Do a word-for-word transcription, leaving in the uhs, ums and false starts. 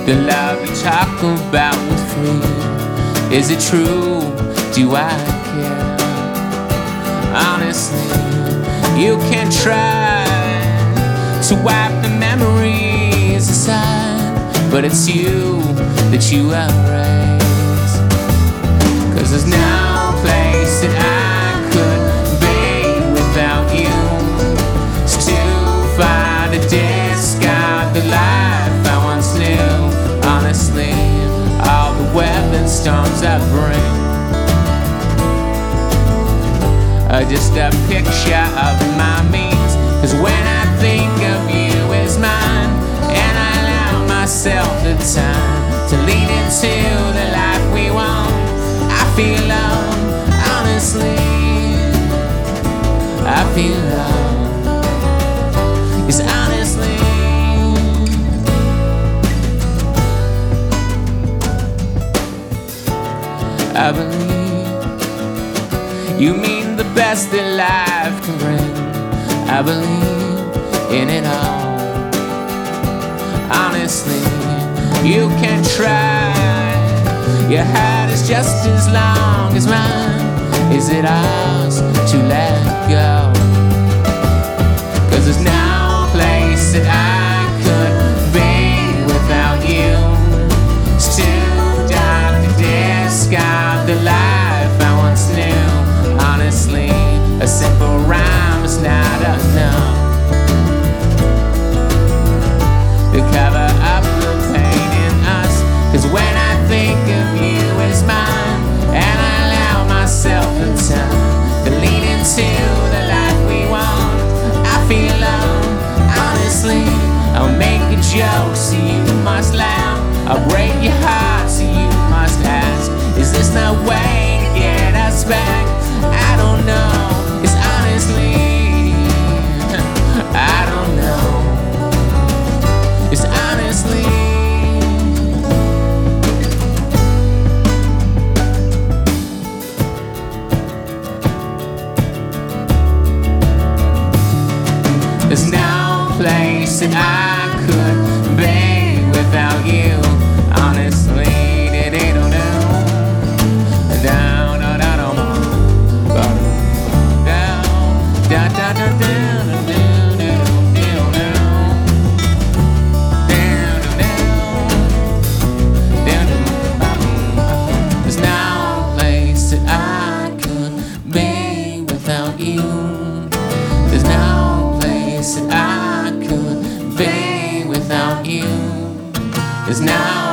The love you talk about with free, is it true? Do I care? Honestly, you can try to wipe the memories aside, but it's you that you erase. Cause there's no place that I could be without you. Still find a discard the life I once knew. Honestly, all the weapon storms I bring are just a picture of my means. Cause when I think of you as mine, and I allow myself the time to lean into the life we want, I feel love, honestly, I feel love. Yes, honestly, I believe you mean the best that life can bring. I believe in it all. Honestly, you can try. Your heart is just as long as mine. Is it ours to let go? Cause there's no place that I could be without you. It's too dark to discard the life I once knew. Honestly, a simple rhyme is not enough to cover up the pain in us. Cause when I think of you as mine, and I allow myself the time to lean into the life we want, I feel love, honestly. I'll make a joke so you must laugh. I'll break your heart so you must ask, is this no way to get us back? I don't know, it's honestly, I don't know, it's honestly, there's no place that I could be without you. Honestly, they don't know, down, down, down, down. Da, da, da, da, da, da, da, da, da. There's no place that I could be without you. There's no place that I could be without you. There's no